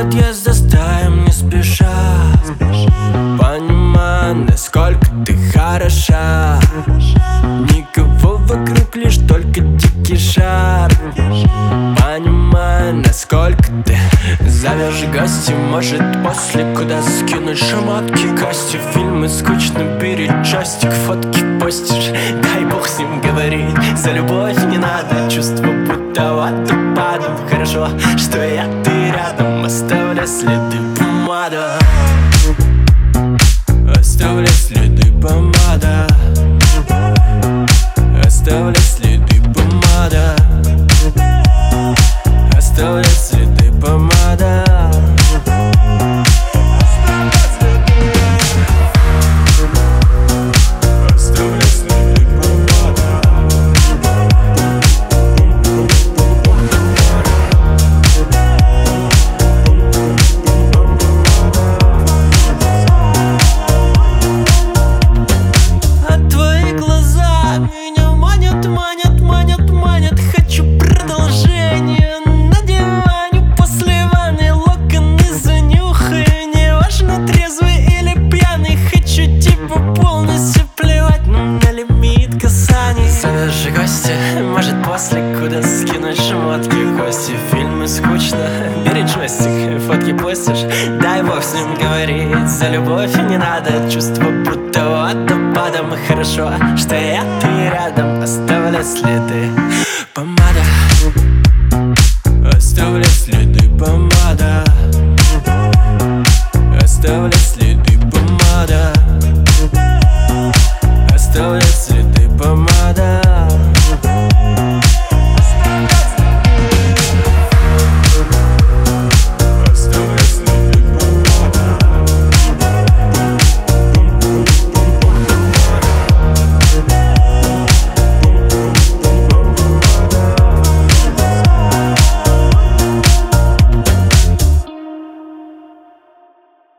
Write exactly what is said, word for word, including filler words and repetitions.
подъезда стаем не спеша. Понимаю, насколько ты хороша. Никого вокруг, лишь только дикий жар. Понимаю, насколько ты завяжешь гости. Может после куда скинуть шмотки, кости. Фильмы скучно перечастик, фотки постишь. Дай бог с ним говорить. За любовь не надо, чувство будто водопадом. Хорошо, что я ты рядом, оставляй следы помада. Оставляй следы помада. Оставляй следы помада. Оставляй следы помада. Может после куда скинуть шмотки, гости. Фильмы скучно, бери джойстик, фотки постишь. Дай бог с ним говорить. За любовь не надо, чувство будто водопадом. И хорошо, что я ты рядом, оставляй следы помада. Оставляй следы помада. Оставляй следы помада.